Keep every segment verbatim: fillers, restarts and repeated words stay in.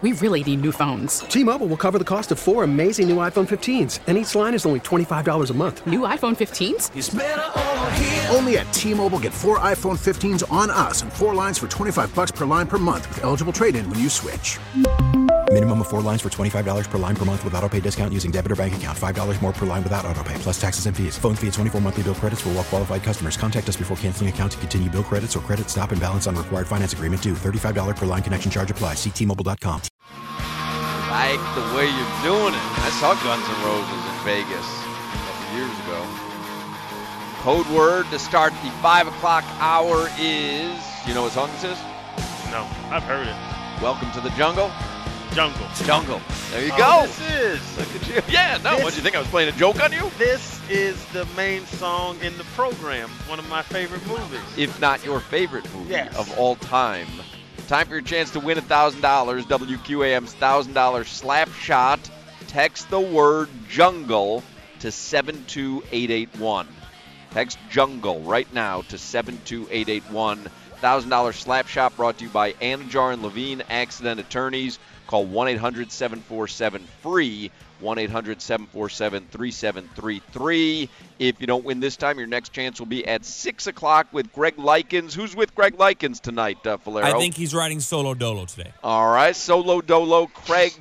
We really need new phones. T-Mobile will cover the cost of four amazing new iPhone fifteens, and each line is only twenty-five dollars a month. New iPhone fifteens? It's better over here. Only at T-Mobile, get four iPhone fifteens on us and four lines for twenty-five dollars per line per month with eligible trade-in when you switch. Minimum of four lines for twenty-five dollars per line per month with autopay discount using debit or bank account. five dollars more per line without autopay, plus taxes and fees. Phone fee at twenty-four monthly bill credits for well-qualified customers. Contact us before canceling account to continue bill credits or credit stop and balance on required finance agreement due. thirty-five dollars per line connection charge applies. See T Mobile dot com. Like the way you're doing it. I saw Guns N' Roses in Vegas a couple years ago. Code word to start the five o'clock hour is, you know what song this is? No, I've heard it. Welcome to the Jungle. Jungle. Jungle. There you oh, go. This is. Look at you. Yeah, no, This- what, you think I was playing a joke on you? This is the main song in the program. One of my favorite movies. If not your favorite movie Yes. of all time. Time for your chance to win one thousand dollars. W Q A M's one thousand dollars slap shot. Text the word jungle to seven two eight eight one. Text jungle right now to seven two eight eight one. one thousand dollars slap shot brought to you by Anajar and Levine Accident Attorneys. Call one eight hundred seven four seven free. one eight hundred seven four seven three seven three three. If you don't win this time, your next chance will be at six o'clock with Greg Likens. Who's with Greg Likens tonight, uh, Falero? I think he's riding solo dolo today. All right, solo dolo, Craig.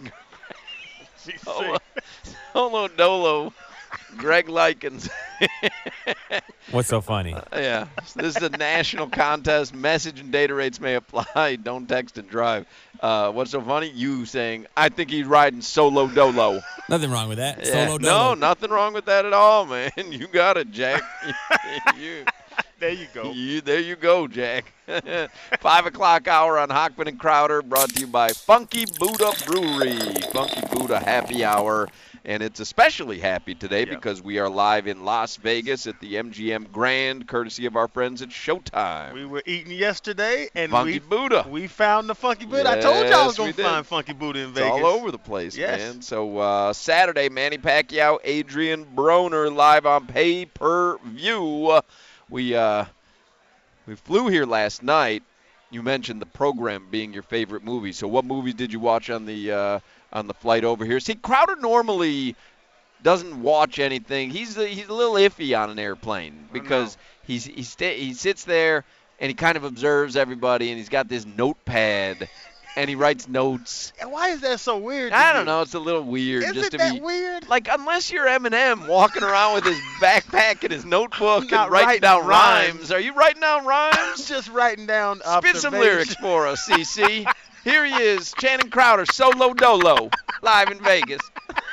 solo, solo dolo, Greg Likens. What's so funny? Uh, yeah, this is a national contest. Message and data rates may apply. Don't text and drive. Uh, what's so funny? You saying, I think he's riding solo dolo. Nothing wrong with that. Yeah. Solo No, dolo. nothing wrong with that at all, man. You got it, Jack. you, There you go. you, there you go, Jack. Five o'clock hour on Hockman and Crowder, brought to you by Funky Buddha Brewery. Funky Buddha Happy Hour. And it's especially happy today Yeah. because we are live in Las Vegas at the M G M Grand, courtesy of our friends at Showtime. We were eating yesterday, and Funky we, Buddha. we found the Funky Buddha. I told you I was Yes, we going to did. find Funky Buddha in It's Vegas. all over the place, Yes. man. So uh, Saturday, Manny Pacquiao, Adrian Broner live on pay-per-view. We uh, we flew here last night. You mentioned the program being your favorite movie. So what movies did you watch on the uh, on the flight over here? See, Crowder normally doesn't watch anything. He's a, he's a little iffy on an airplane because he's he sta- he sits there and he kind of observes everybody, and he's got this notepad and he writes notes. And why is that so weird to I you? don't know. It's a little weird. Is just it to that be weird? like, unless you're Eminem walking around with his backpack and his notebook and Not writing writing down rhymes. rhymes. Are you writing down I'm rhymes? just writing down Spit some observations. lyrics for us, C C. Here he is, Channing Crowder, solo dolo, live in Vegas.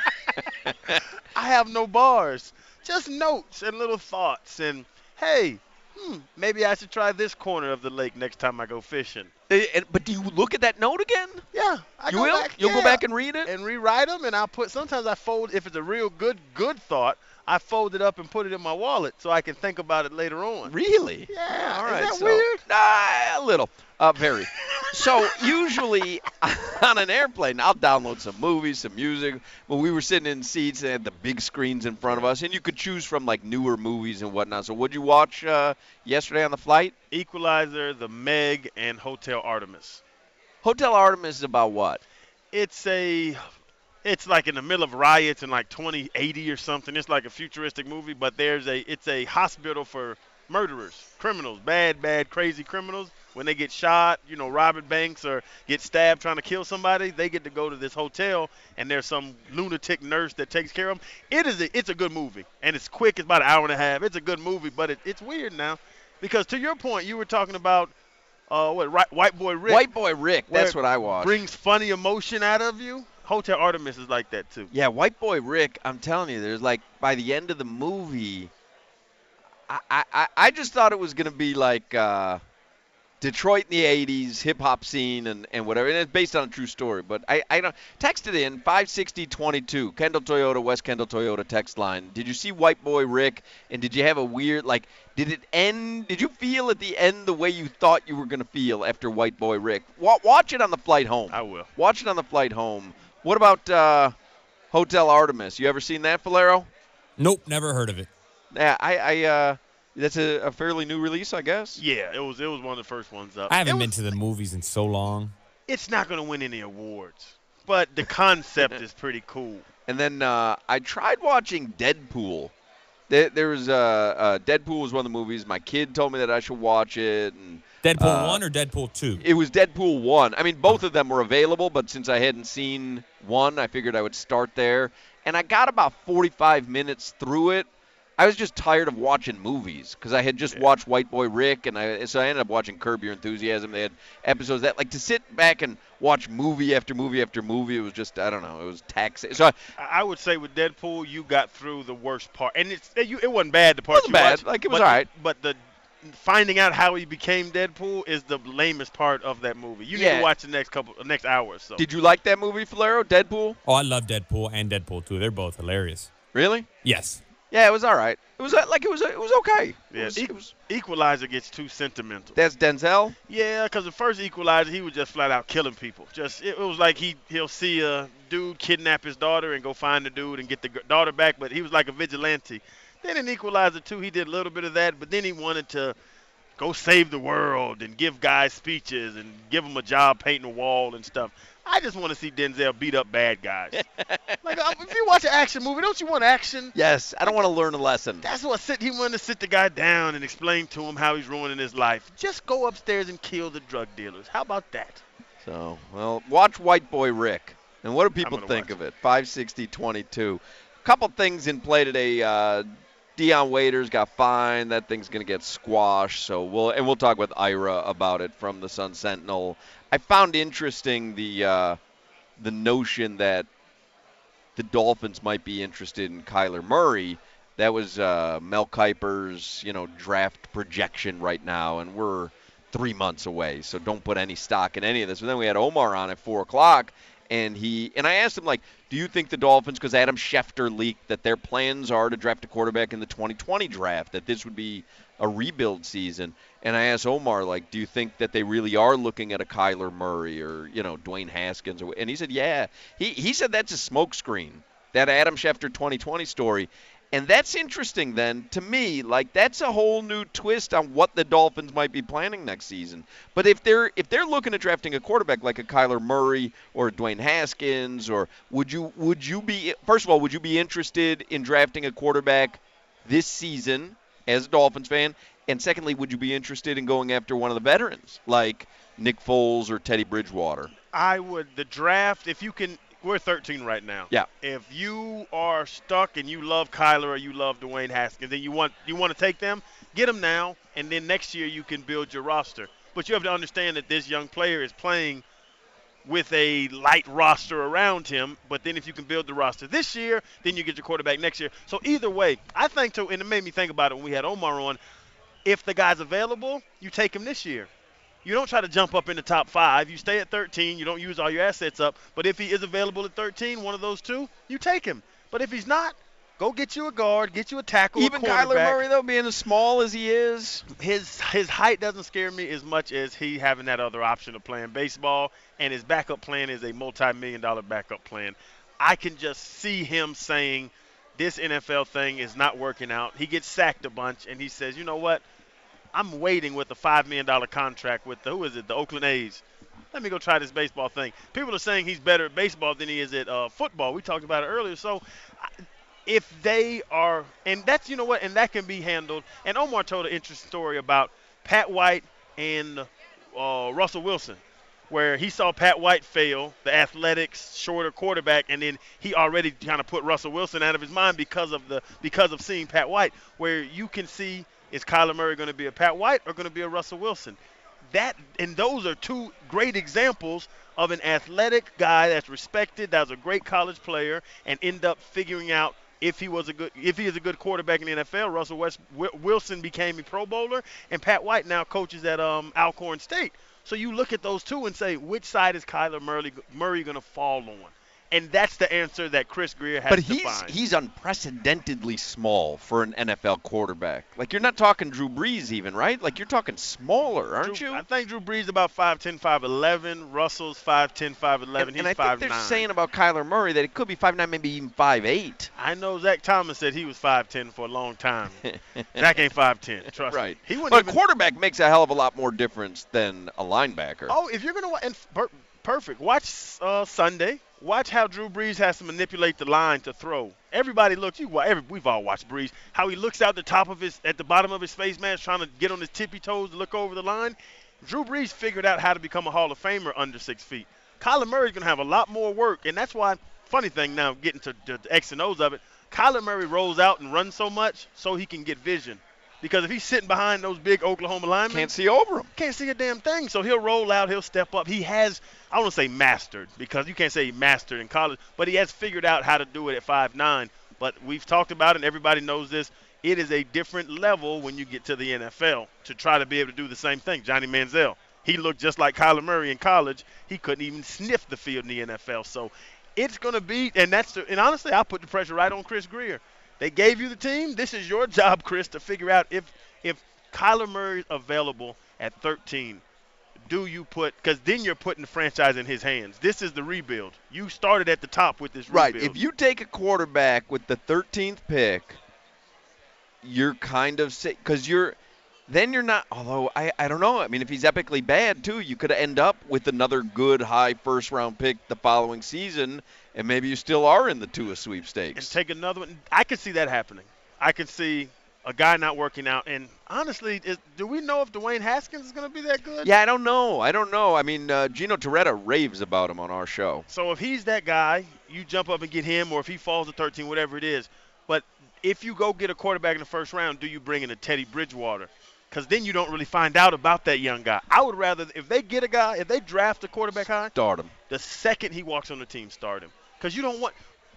I have no bars, just notes and little thoughts. And hey, hmm, maybe I should try this corner of the lake next time I go fishing. Eh, eh, But do you look at that note again? Yeah, I You go will? back. You'll go yeah, back and read it? and rewrite them. And I'll put. Sometimes I fold. If it's a real good good thought, I fold it up and put it in my wallet so I can think about it later on. Really? Yeah, All is right. that so, weird? Nah, a little. Uh, very. So usually on an airplane, I'll download some movies, some music. When we were sitting in seats, they had the big screens in front of us, and you could choose from like newer movies and whatnot. So what'd you watch uh, yesterday on the flight? Equalizer, The Meg, and Hotel Artemis. Hotel Artemis is about what? It's a, it's like in the middle of riots in like twenty eighty or something. It's like a futuristic movie, but there's a, it's a hospital for murderers, criminals, bad, bad, crazy criminals. When they get shot, you know, robbing banks or get stabbed trying to kill somebody, they get to go to this hotel, and there's some lunatic nurse that takes care of them. It is a, it's a good movie, and it's quick. It's about an hour and a half. It's a good movie, but it, it's weird now, because to your point, you were talking about uh, what right, White Boy Rick. White Boy Rick. That's where what it I watched. Brings funny emotion out of you. Hotel Artemis is like that too. Yeah, White Boy Rick, I'm telling you, there's like, by the end of the movie, I I, I just thought it was going to be like uh, Detroit in the eighties, hip-hop scene and, and whatever. And it's based on a true story. But I, I don't text it in, five sixty twenty-two, Kendall Toyota, West Kendall Toyota text line. Did you see White Boy Rick? And did you have a weird, like, did it end, did you feel at the end the way you thought you were going to feel after White Boy Rick? Wa- watch it on the flight home. I will. Watch it on the flight home. What about uh, Hotel Artemis? You ever seen that, Falero? Nope, never heard of it. Yeah, I, I uh, that's a, a fairly new release, I guess. Yeah, it was it was one of the first ones up. I haven't It been was- to the movies in so long. It's not going to win any awards, but the concept is pretty cool. And then uh, I tried watching Deadpool. There, there was uh, uh, Deadpool was one of the movies. My kid told me that I should watch it. And, Deadpool uh, one or Deadpool two? It was Deadpool one. I mean, both of them were available, but since I hadn't seen one, I figured I would start there. And I got about forty-five minutes through it. I was just tired of watching movies because I had just Yeah. watched White Boy Rick, and I so I ended up watching Curb Your Enthusiasm. They had episodes that, like, to sit back and watch movie after movie after movie, it was just, I don't know, it was taxing. So I, I I would say with Deadpool, you got through the worst part, and it's it, you, it wasn't bad. The part Wasn't you bad. watched, Like, it was but all right. The, but the finding out how he became Deadpool is the lamest part of that movie. You need Yeah. to watch the next couple, the next hour or so. did you like that movie, Falero, Deadpool? Oh, I love Deadpool and Deadpool two. They're both hilarious. Really? Yes. Yeah, it was all right. It was uh, like it was it was okay. It Yeah, was, e- it was, Equalizer gets too sentimental. that's Denzel. Yeah, because the first Equalizer, he was just flat out killing people. Just it, it was like he he'll see a dude kidnap his daughter and go find the dude and get the g- daughter back, but he was like a vigilante. Then in Equalizer two, he did a little bit of that, but then he wanted to go save the world and give guys speeches and give them a job painting a wall and stuff. I just want to see Denzel beat up bad guys. Like uh, if you watch an action movie, don't you want action? Yes, I don't want to learn a lesson. That's what sit, he wanted to sit the guy down and explain to him how he's ruining his life. Just go upstairs and kill the drug dealers. How about that? So, well, watch White Boy Rick. And what do people gonna think watch of it? five sixty twenty-two. Couple things in play today. Uh, Deion Waiters got fined. That thing's going to get squashed. So we'll and we'll talk with Ira about it from the Sun Sentinel. I found interesting the uh, the notion that the Dolphins might be interested in Kyler Murray. That was uh, Mel Kiper's, you know, draft projection right now, and we're three months away. So don't put any stock in any of this. But then we had Omar on at four o'clock, and he and I asked him, like, do you think the Dolphins, because Adam Schefter leaked that their plans are to draft a quarterback in the twenty twenty draft, that this would be a rebuild season. And I asked Omar, like, do you think that they really are looking at a Kyler Murray or, you know, Dwayne Haskins? Or, and he said, yeah. He he said that's a smokescreen, that Adam Schefter twenty twenty story. And that's interesting then to me. Like, that's a whole new twist on what the Dolphins might be planning next season. But if they're if they're looking at drafting a quarterback like a Kyler Murray or a Dwayne Haskins, or would you would you be first of all would you be interested in drafting a quarterback this season as a Dolphins fan? And secondly, would you be interested in going after one of the veterans like Nick Foles or Teddy Bridgewater? I would the draft if you can. We're thirteen right now. Yeah. If you are stuck and you love Kyler or you love Dwayne Haskins, and you want you want to take them, get them now, and then next year you can build your roster. But you have to understand that this young player is playing with a light roster around him. But then if you can build the roster this year, then you get your quarterback next year. So either way, I think to and it made me think about it when we had Omar on. If the guy's available, you take him this year. You don't try to jump up in the top five. You stay at thirteen. You don't use all your assets up. But if he is available at thirteen, one of those two, you take him. But if he's not, go get you a guard, get you a tackle, Even a Kyler quarterback. Murray, though, being as small as he is. His his height doesn't scare me as much as he having that other option of playing baseball, and his backup plan is a multi-million dollar backup plan. I can just see him saying, this N F L thing is not working out. He gets sacked a bunch, and he says, you know what? I'm waiting with a five million dollar contract with the, who is it, the Oakland A's. Let me go try this baseball thing. People are saying he's better at baseball than he is at uh, football. We talked about it earlier. So if they are – and that's – you know what? And that can be handled. And Omar told an interesting story about Pat White and uh, Russell Wilson, where he saw Pat White fail, the athletic, shorter quarterback, and then he already kind of put Russell Wilson out of his mind because of the because of seeing Pat White, where you can see – is Kyler Murray going to be a Pat White or going to be a Russell Wilson? That and those are two great examples of an athletic guy that's respected, that's a great college player, and end up figuring out if he was a good if he is a good quarterback in the N F L. Russell West, Wilson became a Pro Bowler, and Pat White now coaches at um, Alcorn State. So you look at those two and say, which side is Kyler Murray, Murray going to fall on? And that's the answer that Chris Greer has but to he's, find. he's unprecedentedly small for an N F L quarterback. Like, you're not talking Drew Brees even, right? Like, you're talking smaller, aren't Drew, you? I think Drew Brees about five ten, five eleven. Russell's five ten, five eleven. And, and He's I five think nine. they're saying about Kyler Murray that it could be five nine, maybe even five eight. I know Zach Thomas said he was five ten for a long time. Zach ain't five ten, trust Right. me. He wouldn't But even, quarterback makes a hell of a lot more difference than a linebacker. Oh, if you're going to – and Bert, perfect. Watch uh, Sunday. Watch how Drew Brees has to manipulate the line to throw. Everybody looks. You, every, we've all watched Brees. How he looks out the top of his, at the bottom of his face mask, trying to get on his tippy toes to look over the line. Drew Brees figured out how to become a Hall of Famer under six feet. Kyler Murray's going to have a lot more work, and that's why. Funny thing now, getting to, to the X and O's of it. Kyler Murray rolls out and runs so much so he can get vision. Because if he's sitting behind those big Oklahoma linemen, Can't see over him. Can't see a damn thing. So he'll roll out, he'll step up. He has, I don't want to say mastered, because you can't say he mastered in college, but he has figured out how to do it at five nine. But we've talked about it, and everybody knows this. It is a different level when you get to the N F L to try to be able to do the same thing. Johnny Manziel, he looked just like Kyler Murray in college. He couldn't even sniff the field in the N F L. So it's going to be, and that's, the, and honestly, I put the pressure right on Chris Grier. They gave you the team. This is your job, Chris, to figure out if if Kyler Murray's available at thirteen, do you put – because then you're putting the franchise in his hands. This is the rebuild. You started at the top with this Right. rebuild. If you take a quarterback with the thirteenth pick, you're kind of – because you're – then you're not – although, I, I don't know. I mean, if he's epically bad, too, you could end up with another good high first-round pick the following season, and maybe you still are in the Tua sweepstakes. And take another one. I could see that happening. I could see a guy not working out. And honestly, is, do we know if Dwayne Haskins is going to be that good? Yeah, I don't know. I don't know. I mean, uh, Gino Torretta raves about him on our show. So if he's that guy, you jump up and get him, or if he falls to thirteen, whatever it is. But if you go get a quarterback in the first round, do you bring in a Teddy Bridgewater? Because then you don't really find out about that young guy. I would rather, if they get a guy, if they draft a quarterback high, Start him. the second he walks on the team, start him. Because you don't want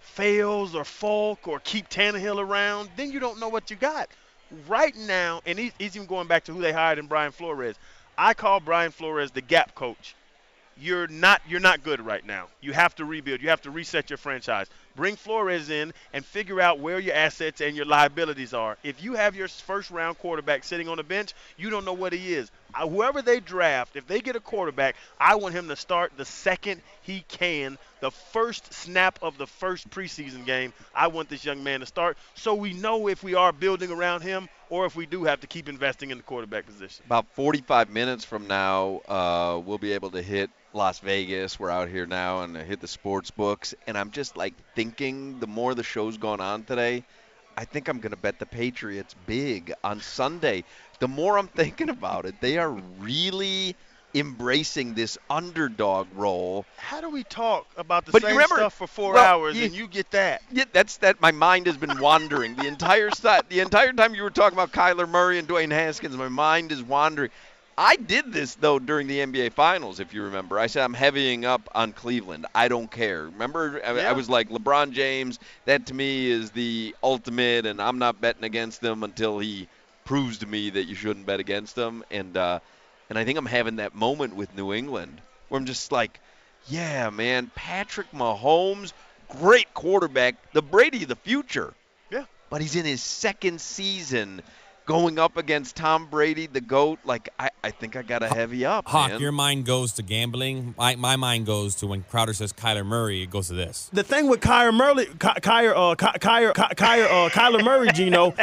Fails or Falk or keep Tannehill around. Then you don't know what you got. Right now, and he's, he's even going back to who they hired in Brian Flores. I call Brian Flores the gap coach. You're not you're not good right now. You have to rebuild. You have to reset your franchise. Bring Flores in and figure out where your assets and your liabilities are. If you have your first-round quarterback sitting on the bench, you don't know what he is. Uh, whoever they draft, if they get a quarterback, I want him to start the second he can, the first snap of the first preseason game. I want this young man to start so we know if we are building around him or if we do have to keep investing in the quarterback position. About forty-five minutes from now, uh, we'll be able to hit Las Vegas. We're out here now and hit the sports books. And I'm just like thinking the more the show's gone on today, I think I'm going to bet the Patriots big on Sunday. The more I'm thinking about it, they are really embracing this underdog role. How do we talk about the But same you remember, stuff for four well, hours you, and you get that? Yeah, that's that. My mind has been wandering the entire st- the entire time you were talking about Kyler Murray and Dwayne Haskins. My mind is wandering. I did this, though, during the N B A Finals, if you remember. I said I'm heavying up on Cleveland. I don't care. Remember, I, yeah. I was like, LeBron James, that to me is the ultimate, and I'm not betting against him until he proves to me that you shouldn't bet against him. And, uh, and I think I'm having that moment with New England where I'm just like, yeah, man, Patrick Mahomes, great quarterback, the Brady of the future. Yeah. But he's in his second season going up against Tom Brady, the GOAT. Like, I, I think I got to heavy up, Hawk, man. your mind goes to gambling. My, my mind goes to when Crowder says Kyler Murray, it goes to this. The thing with Kyler Murray, Ky- Kyler, uh, Ky- Kyler, Ky- Kyler, uh, Kyler Murray, Gino.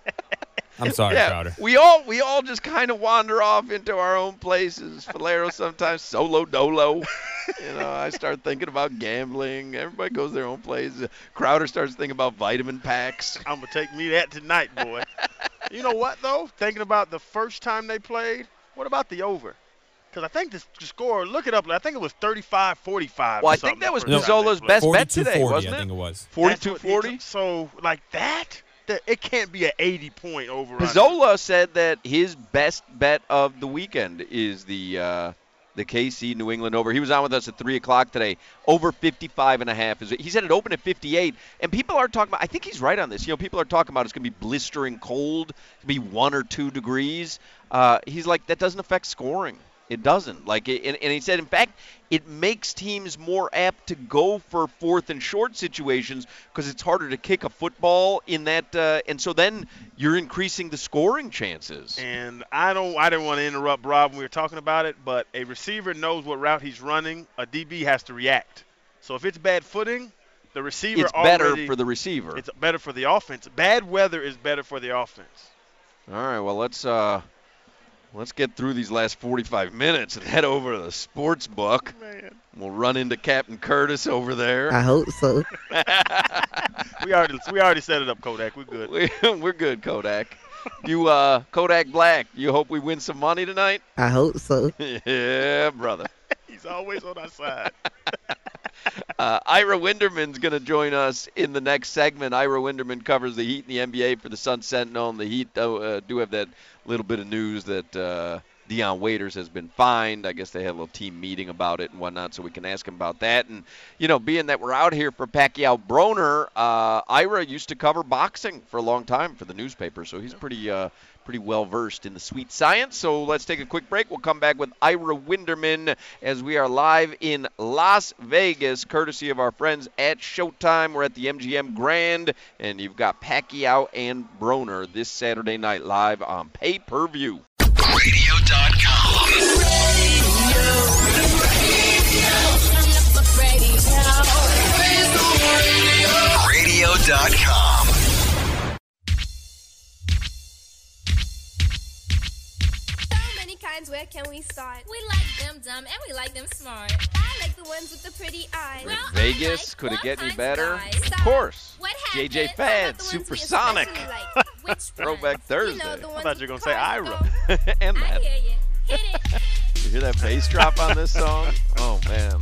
I'm sorry, yeah, Crowder. we all we all just kind of wander off into our own places. Falero sometimes solo dolo. You know, I start thinking about gambling. Everybody goes their own place. Crowder starts thinking about vitamin packs. I'm going to take me that tonight, boy. You know what, though? Thinking about the first time they played, what about the over? Because I think the score, look it up, I think it was thirty-five forty-five. Well, I think that was Pizzola's best bet today, wasn't it? I think it was. forty-two forty? So, like that, that, it can't be an eighty-point over. Pizzola said that his best bet of the weekend is the uh, the K C New England over. He was on with us at three o'clock today. Over fifty-five and a half. He said it opened at fifty-eight. And people are talking about, I think he's right on this. You know, people are talking about it's going to be blistering cold. It's going to be one or two degrees. Uh, he's like, that doesn't affect scoring. It doesn't. Like, and, and he said, in fact, it makes teams more apt to go for fourth and short situations because it's harder to kick a football in that. Uh, and so then you're increasing the scoring chances. And I don't. I didn't want to interrupt Rob when we were talking about it, but a receiver knows what route he's running. A D B has to react. So if it's bad footing, the receiver it's already, better for the receiver. It's better for the offense. Bad weather is better for the offense. All right. Well, let's. Uh, Let's get through these last forty-five minutes and head over to the sports book. Man. We'll run into Captain Curtis over there. I hope so. we already we already set it up, Kodak. We're good. We, we're good, Kodak. You, uh, Kodak Black, you hope we win some money tonight? I hope so. Yeah, brother. He's always on our side. uh, Ira Winderman's going to join us in the next segment. Ira Winderman covers the Heat in the N B A for the Sun Sentinel, and the Heat do, uh, do have that little bit of news that uh, Dion Waiters has been fined. I guess they had a little team meeting about it and whatnot, so we can ask him about that. And, you know, being that we're out here for Pacquiao Broner, uh, Ira used to cover boxing for a long time for the newspaper, so he's pretty uh, pretty well-versed in the sweet science. So let's take a quick break. We'll come back with Ira Winderman as we are live in Las Vegas, courtesy of our friends at Showtime. We're at the M G M Grand, and you've got Pacquiao and Broner this Saturday night live on pay-per-view. radio dot com. radio dot com. Where can we start? We like them dumb and we like them smart. I like the ones with the pretty eyes. Well, Vegas, like could it get any better? Of course. J J Fad, Supersonic. Like, Throwback Thursday. You know, I thought you were going to say Ira. And that. I hear you. Hit it. You hear that bass drop on this song? Oh, man.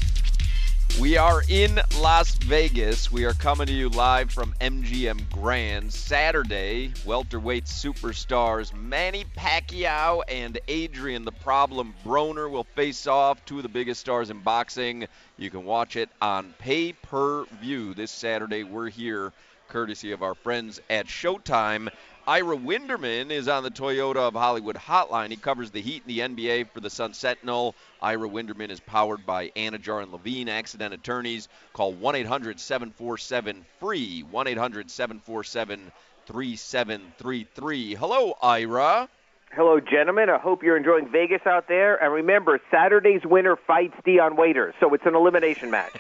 We are in Las Vegas. We are coming to you live from M G M Grand. Saturday, welterweight superstars Manny Pacquiao and Adrian the Problem Broner will face off, two of the biggest stars in boxing. You can watch it on pay-per-view this Saturday. We're here courtesy of our friends at Showtime. Ira Winderman is on the Toyota of Hollywood hotline. He covers the Heat in the N B A for the Sun Sentinel. Ira Winderman is powered by Anajar and Levine Accident Attorneys. Call one eight hundred seven four seven free, one eight hundred seven four seven three seven three three. Hello, Ira. Hello, gentlemen. I hope you're enjoying Vegas out there. And remember, Saturday's winner fights Dion Waiters, so it's an elimination match.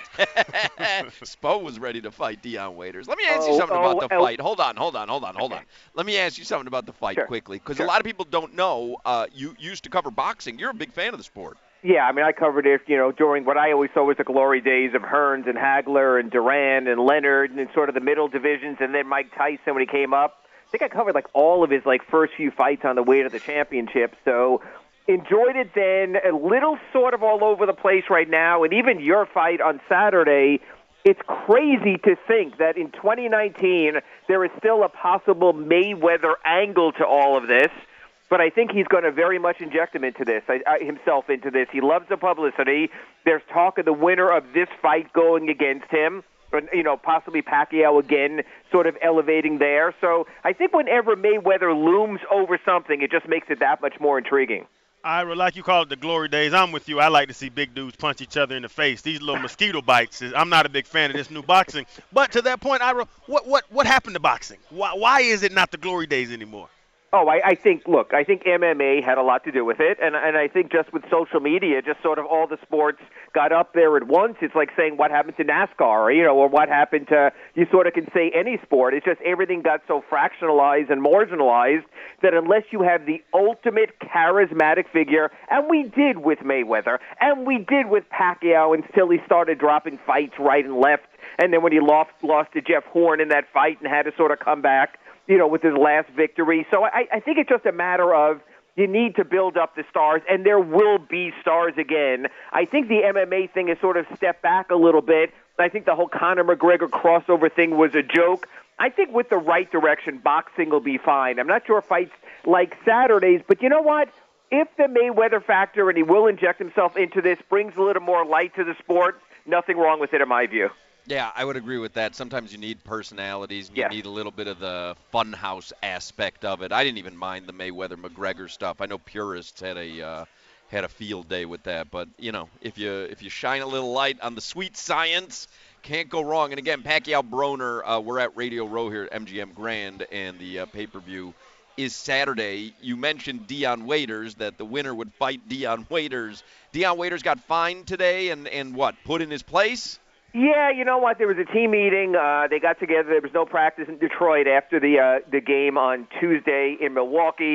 Spo was ready to fight Dion Waiters. Let me ask oh, you something oh, about the oh. fight. Hold on, hold on, hold on, hold on. Let me ask you something about the fight sure. quickly, because sure. a lot of people don't know uh, you used to cover boxing. You're a big fan of the sport. Yeah, I mean, I covered it, you know, during what I always saw was the glory days of Hearns and Hagler and Duran and Leonard and sort of the middle divisions, and then Mike Tyson when he came up. I think I covered like all of his like first few fights on the way to the championship. So enjoyed it then. A little sort of all over the place right now, and even your fight on Saturday. It's crazy to think that in twenty nineteen there is still a possible Mayweather angle to all of this. But I think he's going to very much inject him into this, I, I, himself into this. He loves the publicity. There's talk of the winner of this fight going against him. You know, possibly Pacquiao again, sort of elevating there. So I think whenever Mayweather looms over something, it just makes it that much more intriguing. Ira, like you call it the glory days, I'm with you. I like to see big dudes punch each other in the face. These little mosquito bites, I'm not a big fan of this new boxing. But to that point, Ira, what what what happened to boxing? Why why is it not the glory days anymore? Oh, I, I think, look, I think M M A had a lot to do with it, and and I think just with social media, just sort of all the sports got up there at once. It's like saying what happened to NASCAR, or, you know, or what happened to, you sort of can say any sport. It's just everything got so fractionalized and marginalized that unless you have the ultimate charismatic figure, and we did with Mayweather, and we did with Pacquiao until he started dropping fights right and left, and then when he lost, lost to Jeff Horn in that fight and had to sort of come back, you know, with his last victory. So I, I think it's just a matter of you need to build up the stars, and there will be stars again. I think the M M A thing has sort of stepped back a little bit. I think the whole Conor McGregor crossover thing was a joke. I think with the right direction, boxing will be fine. I'm not sure fights like Saturdays, but you know what? If the Mayweather factor, and he will inject himself into this, brings a little more light to the sport, nothing wrong with it in my view. Yeah, I would agree with that. Sometimes you need personalities. And you yes. need a little bit of the funhouse aspect of it. I didn't even mind the Mayweather-McGregor stuff. I know purists had a uh, had a field day with that. But, you know, if you if you shine a little light on the sweet science, can't go wrong. And, again, Pacquiao Broner, uh, we're at Radio Row here at M G M Grand, and the uh, pay-per-view is Saturday. You mentioned Dion Waiters, that the winner would fight Dion Waiters. Dion Waiters got fined today and, and what, put in his place? Yeah, you know what? There was a team meeting. Uh, they got together. There was no practice in Detroit after the uh, the game on Tuesday in Milwaukee.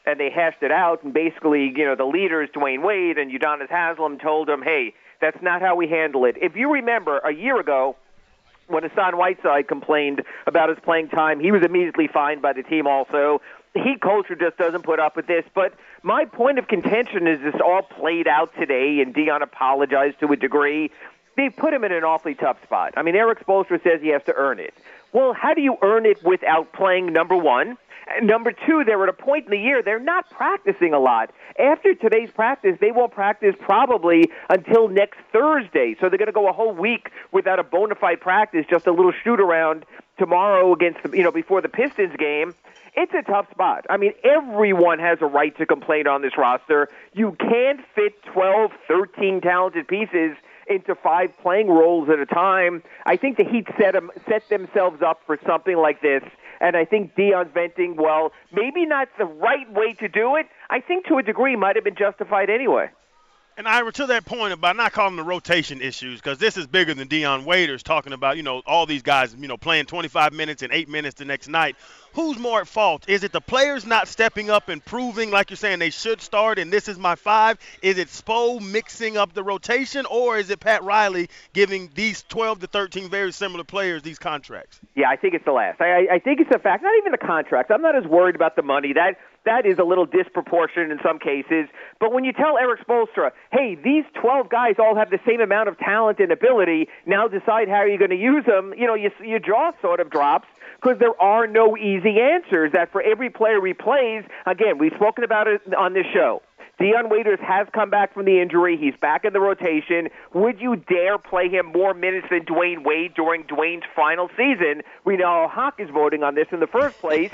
and they hashed it out, and basically, you know, the leaders, Dwayne Wade and Udonis Haslem, told him, hey, that's not how we handle it. If you remember, a year ago, when Hassan Whiteside complained about his playing time, he was immediately fined by the team also. The Heat culture just doesn't put up with this. But my point of contention is this all played out today, and Dion apologized to a degree. They put him in an awfully tough spot. I mean, Eric Spoelstra says he has to earn it. Well, how do you earn it without playing, number one? And number two, they're at a point in the year they're not practicing a lot. After today's practice, they won't practice probably until next Thursday. So they're going to go a whole week without a bona fide practice, just a little shoot-around tomorrow against the, you know, before the Pistons game. It's a tough spot. I mean, everyone has a right to complain on this roster. You can't fit twelve, thirteen talented pieces into five playing roles at a time. I think the Heat set, them, set themselves up for something like this, and I think Dion's venting, well, maybe not the right way to do it. I think to a degree might have been justified anyway. And Ira, to that point about not calling the rotation issues, because this is bigger than Dion Waiters talking about, you know, all these guys, you know, playing twenty-five minutes and eight minutes the next night. Who's more at fault? Is it the players not stepping up and proving, like you're saying, they should start and this is my five? Is it Spo mixing up the rotation, or is it Pat Riley giving these twelve to thirteen very similar players these contracts? Yeah, I think it's the last. I, I think it's the fact, not even the contracts. I'm not as worried about the money. That that is a little disproportionate in some cases. But when you tell Eric Spoelstra, hey, these twelve guys all have the same amount of talent and ability, now decide how you're going to use them, you know, you, your jaw sort of drops, because there are no easy answers. That for every player he plays, again, we've spoken about it on this show. Dion Waiters has come back from the injury. He's back in the rotation. Would you dare play him more minutes than Dwayne Wade during Dwayne's final season? We know Hawk is voting on this in the first place.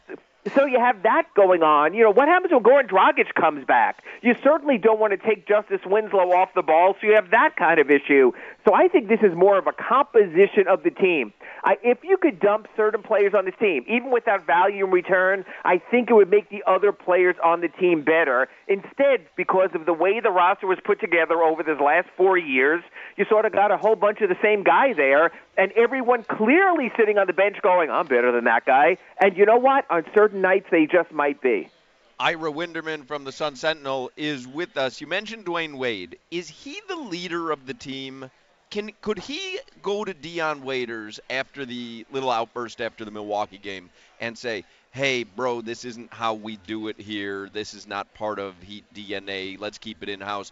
So you have that going on. You know, what happens when Goran Dragic comes back? You certainly don't want to take Justice Winslow off the ball, so you have that kind of issue. So I think this is more of a composition of the team. I, if you could dump certain players on this team, even without value in return, I think it would make the other players on the team better. Instead, because of the way the roster was put together over these last four years, you sort of got a whole bunch of the same guy there, and everyone clearly sitting on the bench going, I'm better than that guy. And you know what? On certain nights, they just might be. Ira Winderman from the Sun Sentinel is with us. You mentioned Dwayne Wade. Is he the leader of the team? Can Could he go to Dion Waiters after the little outburst after the Milwaukee game and say, hey, bro, this isn't how we do it here. This is not part of Heat D N A. Let's keep it in-house.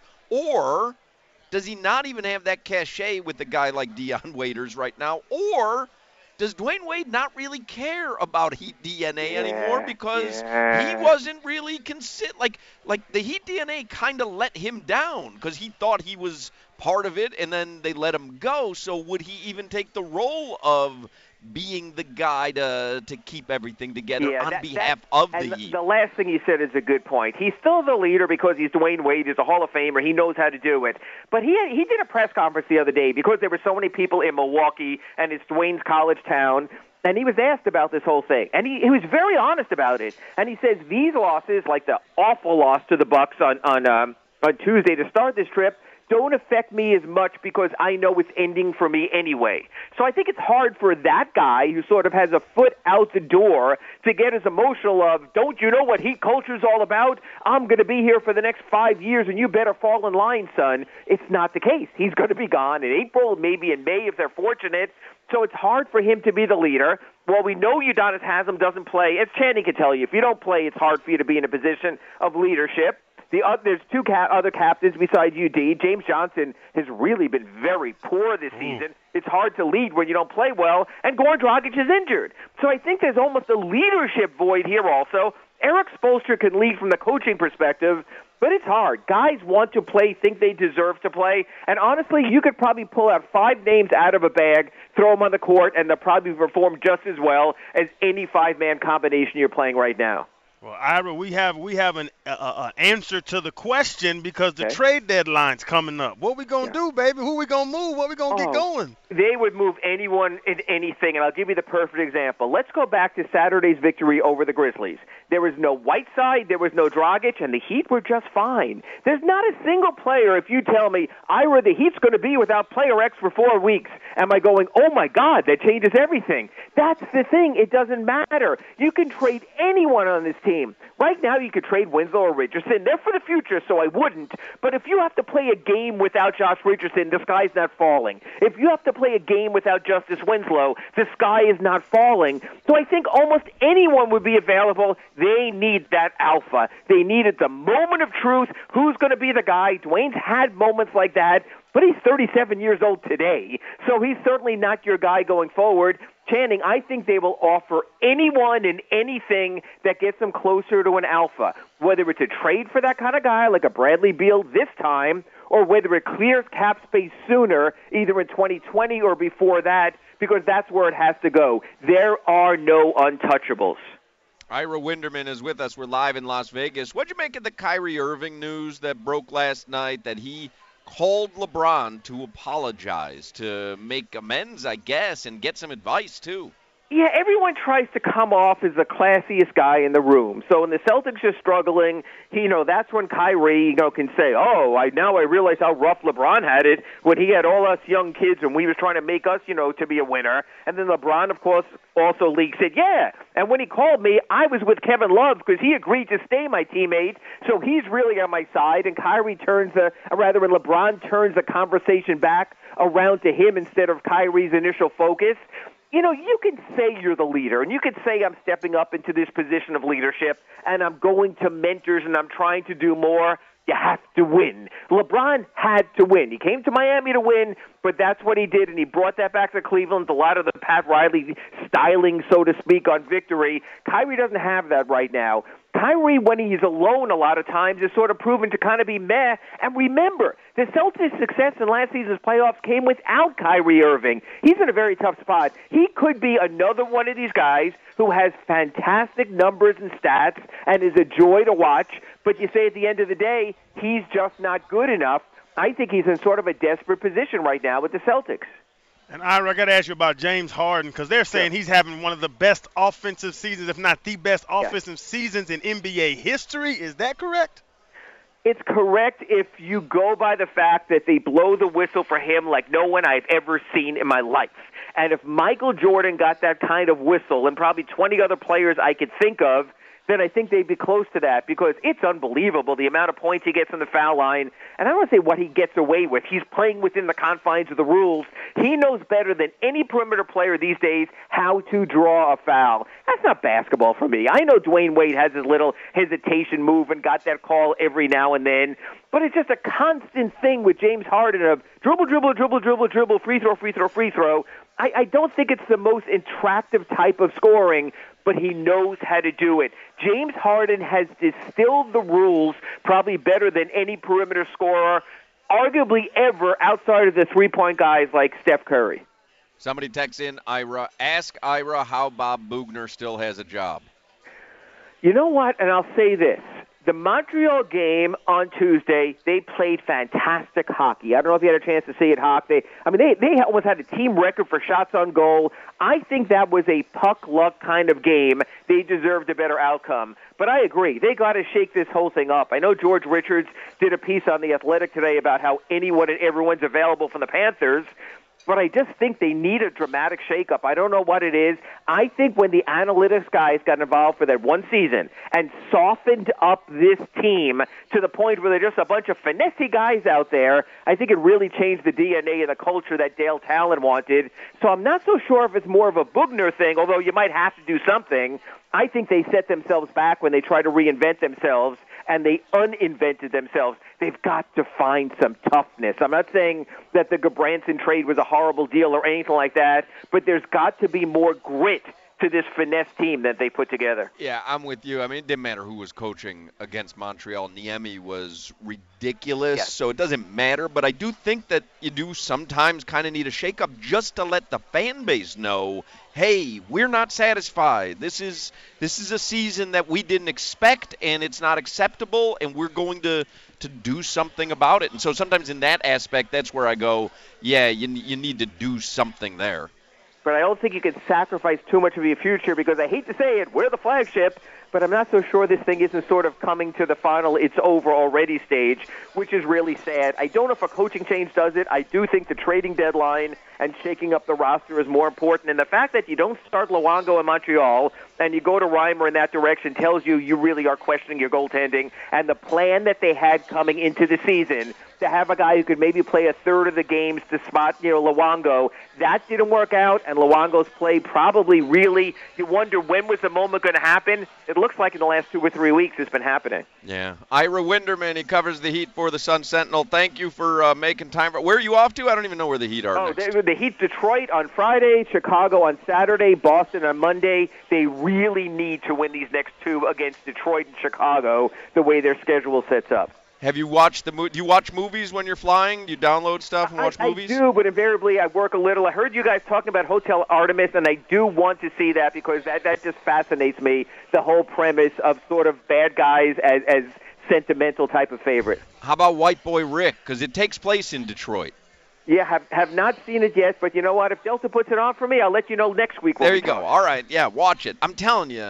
Or does he not even have that cachet with a guy like Dion Waiters right now? Or does Dwayne Wade not really care about Heat D N A yeah, anymore because yeah. he wasn't really considered, like, like the Heat D N A kind of let him down because he thought he was part of it and then they let him go. So would he even take the role of being the guy to to keep everything together yeah, on that, behalf that, of and the Heat? The last thing you said is a good point. He's still the leader because he's Dwayne Wade. He's a Hall of Famer. He knows how to do it. But he had, he did a press conference the other day because there were so many people in Milwaukee and it's Dwayne's college town. And he was asked about this whole thing, and he, he was very honest about it. And he says these losses, like the awful loss to the Bucks on on um, on Tuesday to start this trip, don't affect me as much because I know it's ending for me anyway. So I think it's hard for that guy who sort of has a foot out the door to get as emotional of, don't you know what Heat culture is all about? I'm going to be here for the next five years, and you better fall in line, son. It's not the case. He's going to be gone in April, maybe in May if they're fortunate. So it's hard for him to be the leader. Well, we know Udonis Haslem doesn't play. As Channing can tell you, if you don't play, it's hard for you to be in a position of leadership. The uh, there's two ca- other captains besides U D. James Johnson has really been very poor this season. It's hard to lead when you don't play well. And Goran Dragic is injured. So I think there's almost a leadership void here also. Eric Spoelstra can lead from the coaching perspective, but it's hard. Guys want to play, think they deserve to play. And honestly, you could probably pull out five names out of a bag, throw them on the court, and they'll probably perform just as well as any five-man combination you're playing right now. Well, Ira, we have we have an uh, uh, answer to the question because the okay. trade deadline's coming up. What we gonna yeah. do, baby? Who we gonna move? What we gonna oh, get going? They would move anyone in anything, and I'll give you the perfect example. Let's go back to Saturday's victory over the Grizzlies. There was no Whiteside, there was no Dragic, and the Heat were just fine. There's not a single player, if you tell me, Ira, the Heat's going to be without player X for four weeks, am I going, oh my God, that changes everything. That's the thing. It doesn't matter. You can trade anyone on this team. team. Right now, you could trade Winslow or Richardson. They're for the future, so I wouldn't. But if you have to play a game without Josh Richardson, the sky's not falling. If you have to play a game without Justice Winslow, the sky is not falling. So I think almost anyone would be available. They need that alpha. They needed the moment of truth. Who's going to be the guy? Dwayne's had moments like that, but he's thirty-seven years old today, so he's certainly not your guy going forward. Channing, I think they will offer anyone and anything that gets them closer to an alpha, whether it's a trade for that kind of guy like a Bradley Beal this time, or whether it clears cap space sooner, either in twenty twenty or before that, because that's where it has to go. There are no untouchables. Ira Winderman is with us. We're live in Las Vegas. What'd you make of the Kyrie Irving news that broke last night, that he called LeBron to apologize, to make amends, I guess, and get some advice, too? Yeah, everyone tries to come off as the classiest guy in the room. So when the Celtics are struggling, you know, that's when Kyrie, you know, can say, oh, I now I realize how rough LeBron had it when he had all us young kids and we was trying to make us, you know, to be a winner. And then LeBron, of course, also leaked, said, yeah. And when he called me, I was with Kevin Love because he agreed to stay my teammate. So he's really on my side. And Kyrie turns the, or rather, when LeBron turns the conversation back around to him instead of Kyrie's initial focus. You know, you can say you're the leader, and you can say I'm stepping up into this position of leadership, and I'm going to mentors, and I'm trying to do more. You have to win. LeBron had to win. He came to Miami to win, but that's what he did, and he brought that back to Cleveland, a lot of the Pat Riley styling, so to speak, on victory. Kyrie doesn't have that right now. Kyrie, when he's alone a lot of times, is sort of proven to kind of be meh. And remember, the Celtics' success in last season's playoffs came without Kyrie Irving. He's in a very tough spot. He could be another one of these guys who has fantastic numbers and stats and is a joy to watch, but you say at the end of the day, he's just not good enough. I think he's in sort of a desperate position right now with the Celtics. And Ira, I got to ask you about James Harden, because they're saying yeah. he's having one of the best offensive seasons, if not the best offensive yeah. seasons in N B A history. Is that correct? It's correct if you go by the fact that they blow the whistle for him like no one I've ever seen in my life. And if Michael Jordan got that kind of whistle, and probably twenty other players I could think of, then I think they'd be close to that, because it's unbelievable the amount of points he gets on the foul line. And I don't want to say what he gets away with. He's playing within the confines of the rules. He knows better than any perimeter player these days how to draw a foul. That's not basketball for me. I know Dwayne Wade has his little hesitation move and got that call every now and then, but it's just a constant thing with James Harden of dribble, dribble, dribble, dribble, dribble, free throw, free throw, free throw. I, I don't think it's the most attractive type of scoring, but he knows how to do it. James Harden has distilled the rules probably better than any perimeter scorer, arguably ever, outside of the three-point guys like Steph Curry. Somebody texts in, Ira, ask Ira how Bob Bugner still has a job. You know what? And I'll say this. The Montreal game on Tuesday, they played fantastic hockey. I don't know if you had a chance to see it, Hawk. They, I mean, they, they almost had a team record for shots on goal. I think that was a puck luck kind of game. They deserved a better outcome. But I agree. They got to shake this whole thing up. I know George Richards did a piece on The Athletic today about how anyone and everyone's available from the Panthers. But I just think they need a dramatic shakeup. I don't know what it is. I think when the analytics guys got involved for that one season and softened up this team to the point where they're just a bunch of finessey guys out there, I think it really changed the D N A and the culture that Dale Talon wanted. So I'm not so sure if it's more of a Bugner thing, although you might have to do something. I think they set themselves back when they try to reinvent themselves, and they uninvented themselves. They've got to find some toughness. I'm not saying that the Gabranson trade was a horrible deal or anything like that, but there's got to be more grit to this finesse team that they put together. Yeah, I'm with you. I mean, it didn't matter who was coaching against Montreal. Niemi was ridiculous, yes. So it doesn't matter. But I do think that you do sometimes kind of need a shakeup just to let the fan base know, hey, we're not satisfied. This is this is a season that we didn't expect, and it's not acceptable, and we're going to, to do something about it. And so sometimes in that aspect, that's where I go, yeah, you you need to do something there. But I don't think you can sacrifice too much of your future, because I hate to say it, we're the flagship, but I'm not so sure this thing isn't sort of coming to the final it's over already stage, which is really sad. I don't know if a coaching change does it. I do think the trading deadline and shaking up the roster is more important. And the fact that you don't start Luongo in Montreal and you go to Reimer in that direction tells you you really are questioning your goaltending. And the plan that they had coming into the season to have a guy who could maybe play a third of the games to spot, you know, Luongo, that didn't work out. And Luongo's play probably really, you wonder when was the moment going to happen. It looks like in the last two or three weeks it's been happening. Yeah. Ira Winderman, he covers the Heat for the Sun Sentinel. Thank you for uh, making time. For, where are you off to? I don't even know where the Heat are Oh, next. they, the Heat Detroit on Friday, Chicago on Saturday, Boston on Monday. They really need to win these next two against Detroit and Chicago the way their schedule sets up. Have you watched the mo- do you watch movies when you're flying? Do you download stuff and watch I, movies? I do, but invariably I work a little. I heard you guys talking about Hotel Artemis, and I do want to see that because that, that just fascinates me, the whole premise of sort of bad guys as, as sentimental type of favorites. How about White Boy Rick? Because it takes place in Detroit. Yeah, have have not seen it yet, but you know what? If Delta puts it on for me, I'll let you know next week. There you go. All right, yeah, watch it. I'm telling you,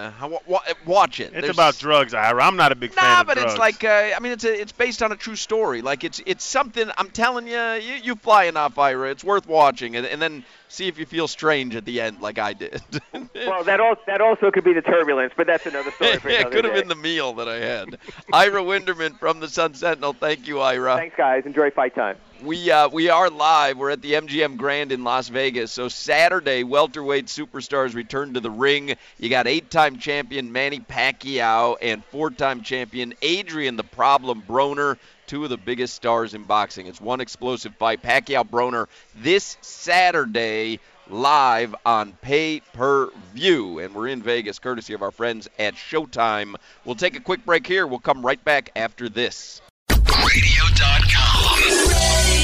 watch it. It's There's, about drugs, Ira. I'm not a big nah, fan of but drugs. it's like, uh, I mean, it's a, it's based on a true story. Like it's it's something. I'm telling you, you, you fly enough, Ira. It's worth watching, and, and then see if you feel strange at the end, like I did. Well, that also that also could be the turbulence, but that's another story for yeah, another it could have day. been the meal that I had. Ira Winderman from the Sun Sentinel. Thank you, Ira. Thanks, guys. Enjoy fight time. We uh, we are live. We're at the M G M Grand in Las Vegas. So Saturday, welterweight superstars return to the ring. You got eight-time champion Manny Pacquiao and four-time champion Adrian the Problem Broner, two of the biggest stars in boxing. It's one explosive fight. Pacquiao-Broner this Saturday live on pay-per-view. And we're in Vegas courtesy of our friends at Showtime. We'll take a quick break here. We'll come right back after this. Radio dot com.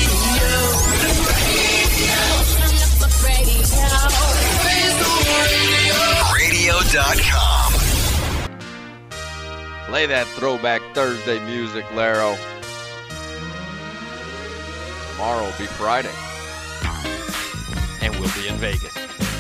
Radio dot com. Play that Throwback Thursday music, Laro. Tomorrow will be Friday. And we'll be in Vegas.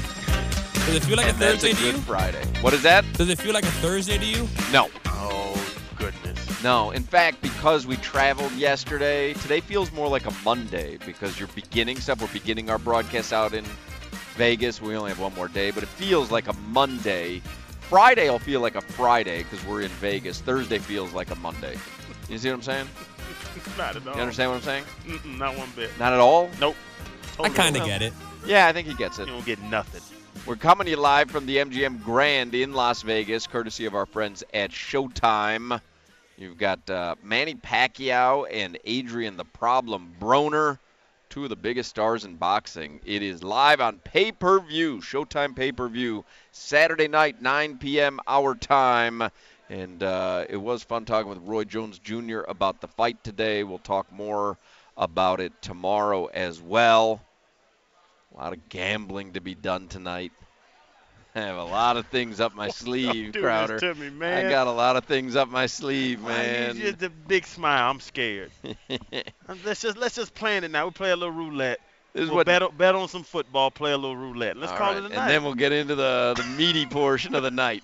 Does it feel like and a Thursday that's a to good you? Friday. What is that? Does it feel like a Thursday to you? No. Oh, goodness. No. In fact, because we traveled yesterday, today feels more like a Monday because you're beginning stuff. We're beginning our broadcast out in Vegas. We only have one more day, but it feels like a Monday. Friday will feel like a Friday because we're in Vegas. Thursday feels like a Monday. You see what I'm saying? Not at all. You understand what I'm saying? Mm-mm, not one bit. Not at all? Nope. I kind of get it. Yeah, I think he gets it. You don't get nothing. We're coming to you live from the M G M Grand in Las Vegas, courtesy of our friends at Showtime. You've got uh, Manny Pacquiao and Adrian the Problem Broner, two of the biggest stars in boxing. It is live on pay-per-view, Showtime pay-per-view, Saturday night, nine p.m. our time. And uh, it was fun talking with Roy Jones Junior about the fight today. We'll talk more about it tomorrow as well. A lot of gambling to be done tonight. I have a lot of things up my sleeve, do Crowder. this to me, man. I got a lot of things up my sleeve, man. It's just a big smile. I'm scared. let's just let's just plan it now. We play a little roulette. This is we'll what- bet, on- bet on some football, play a little roulette. Let's All call right, it a and night. then we'll get into the, the meaty portion of the night.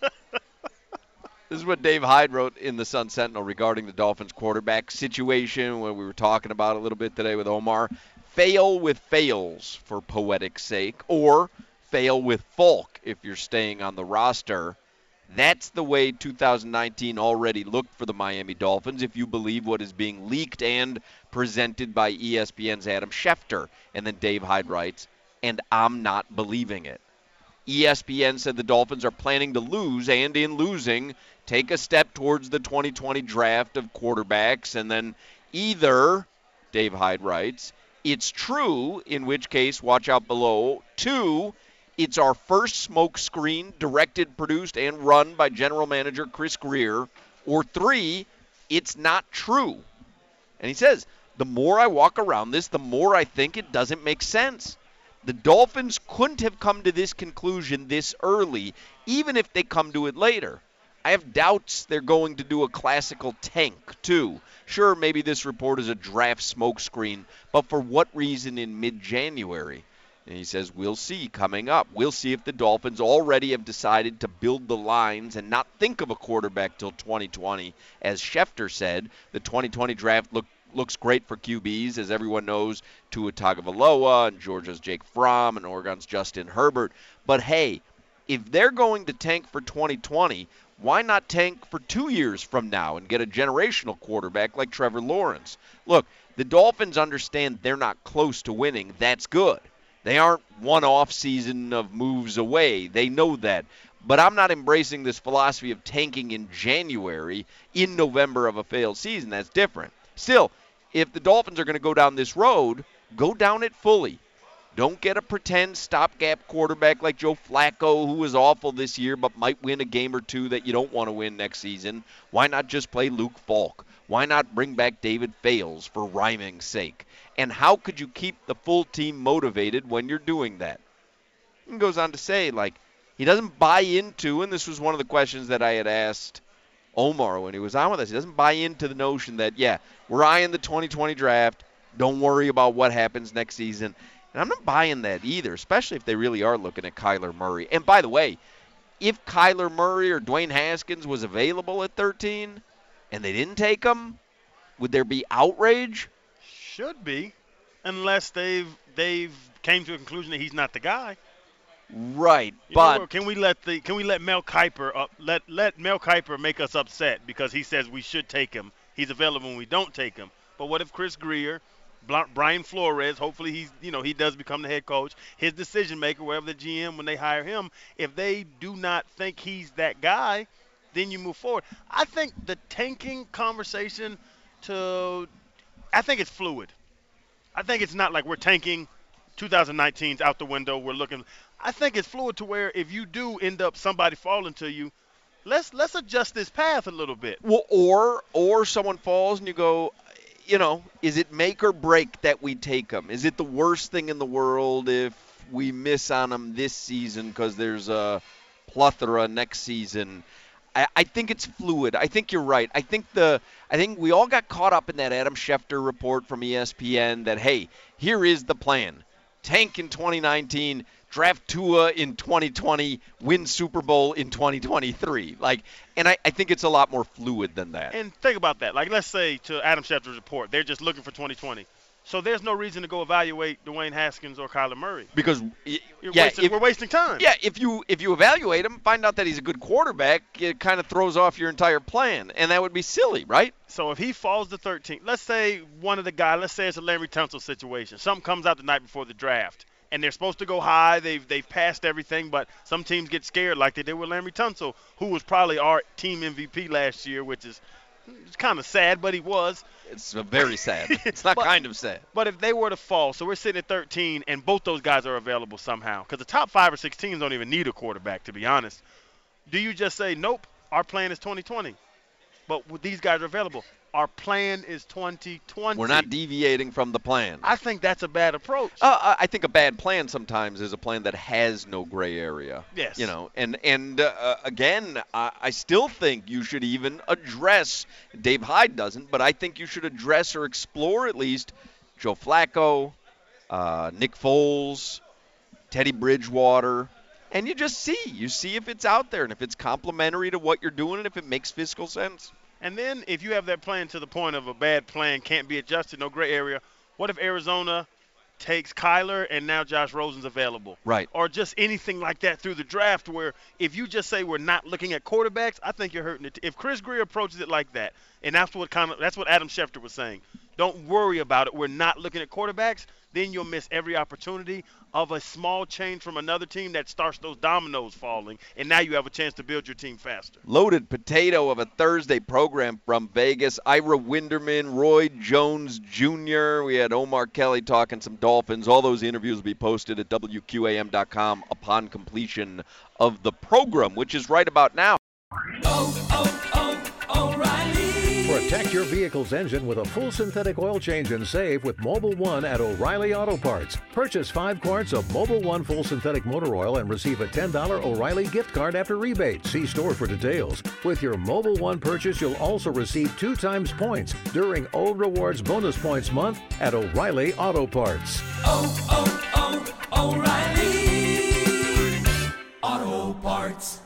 This is what Dave Hyde wrote in the Sun Sentinel regarding the Dolphins quarterback situation, when we were talking about it a little bit today with Omar. Fail with fails, for poetic sake, or fail with Falk if you're staying on the roster. That's the way two thousand nineteen already looked for the Miami Dolphins, if you believe what is being leaked and presented by E S P N's Adam Schefter. And then Dave Hyde writes, and I'm not believing it. E S P N said the Dolphins are planning to lose, and in losing, take a step towards the twenty twenty draft of quarterbacks, and then either, Dave Hyde writes, it's true, in which case, watch out below, two, it's our first smoke screen, directed, produced, and run by general manager Chris Greer, or three, it's not true. And he says, the more I walk around this, the more I think it doesn't make sense. The Dolphins couldn't have come to this conclusion this early, even if they come to it later. I have doubts they're going to do a classical tank, too. Sure, maybe this report is a draft smokescreen, but for what reason in mid-January? And he says, we'll see coming up. We'll see if the Dolphins already have decided to build the lines and not think of a quarterback till twenty twenty. As Schefter said, the twenty twenty draft look, looks great for Q Bs, as everyone knows, Tua Tagovailoa and Georgia's Jake Fromm and Oregon's Justin Herbert. But hey, if they're going to tank for twenty twenty, why not tank for two years from now and get a generational quarterback like Trevor Lawrence? Look, the Dolphins understand they're not close to winning. That's good. They aren't one off season of moves away. They know that. But I'm not embracing this philosophy of tanking in January, in November of a failed season. That's different. Still, if the Dolphins are going to go down this road, go down it fully. Don't get a pretend stopgap quarterback like Joe Flacco, who was awful this year but might win a game or two that you don't want to win next season. Why not just play Luke Falk? Why not bring back David Fales for rhyming's sake? And how could you keep the full team motivated when you're doing that? He goes on to say, like, he doesn't buy into, and this was one of the questions that I had asked Omar when he was on with us, he doesn't buy into the notion that, yeah, we're eyeing the twenty twenty draft. Don't worry about what happens next season. And I'm not buying that either, especially if they really are looking at Kyler Murray. And by the way, if Kyler Murray or Dwayne Haskins was available at thirteen and they didn't take him, would there be outrage? Should be, unless they've they've came to a conclusion that he's not the guy. Right, you but know, can we let the can we let Mel Kiper up, let let Mel Kiper make us upset because he says we should take him. He's available when we don't take him. But what if Chris Grier, Brian Flores, hopefully he's you know he does become the head coach, his decision maker, wherever the G M when they hire him, if they do not think he's that guy, then you move forward. I think the tanking conversation to I think it's fluid. I think it's not like we're tanking twenty nineteen's out the window. We're looking. I think it's fluid to where if you do end up somebody falling to you, let's let's adjust this path a little bit. Well, or or someone falls and you go, you know, is it make or break that we take them? Is it the worst thing in the world if we miss on them this season because there's a plethora next season? I, I think it's fluid. I think you're right. I think the I think we all got caught up in that Adam Schefter report from E S P N that, hey, here is the plan. Tank in twenty nineteen, draft Tua in twenty twenty, win Super Bowl in twenty twenty-three. Like, and I, I think it's a lot more fluid than that. And think about that. Like, let's say to Adam Schefter's report, they're just looking for twenty twenty. So there's no reason to go evaluate Dwayne Haskins or Kyler Murray. Because You're yeah, wasting, if, we're wasting time. Yeah, if you if you evaluate him, find out that he's a good quarterback, it kind of throws off your entire plan, and that would be silly, right? So if he falls to thirteen, let's say one of the guys, let's say it's a Larry Tunsil situation. Something comes out the night before the draft, and they're supposed to go high. They've they've passed everything, but some teams get scared like they did with Larry Tunsil, who was probably our team M V P last year, which is it's kind of sad, but he was. It's very sad. It's not but, kind of sad. But if they were to fall, so we're sitting at thirteen, and both those guys are available somehow, because the top five or six teams don't even need a quarterback, to be honest. Do you just say, nope, our plan is twenty twenty, but these guys are available? Our plan is twenty twenty. We're not deviating from the plan. I think that's a bad approach. Uh, I think a bad plan sometimes is a plan that has no gray area. Yes. You know, and and uh, again, I, I still think you should even address. Dave Hyde doesn't, but I think you should address or explore at least Joe Flacco, uh, Nick Foles, Teddy Bridgewater. And you just see. You see if it's out there and if it's complementary to what you're doing and if it makes fiscal sense. And then if you have that plan to the point of a bad plan can't be adjusted, no gray area, what if Arizona takes Kyler and now Josh Rosen's available? Right. Or just anything like that through the draft where if you just say we're not looking at quarterbacks, I think you're hurting it. If Chris Grier approaches it like that, and that's what kind of that's what Adam Schefter was saying, don't worry about it. We're not looking at quarterbacks. Then you'll miss every opportunity of a small change from another team that starts those dominoes falling, and now you have a chance to build your team faster. Loaded potato of a Thursday program from Vegas. Ira Winderman, Roy Jones Junior We had Omar Kelly talking some Dolphins. All those interviews will be posted at W Q A M dot com upon completion of the program, which is right about now. Oh, oh, oh, O'Reilly. Protect your vehicle's engine with a full synthetic oil change and save with Mobil one at O'Reilly Auto Parts. Purchase five quarts of Mobil one full synthetic motor oil and receive a ten dollars O'Reilly gift card after rebate. See store for details. With your Mobil one purchase, you'll also receive two times points during O Rewards Bonus Points Month at O'Reilly Auto Parts. Oh, oh, oh, O'Reilly Auto Parts.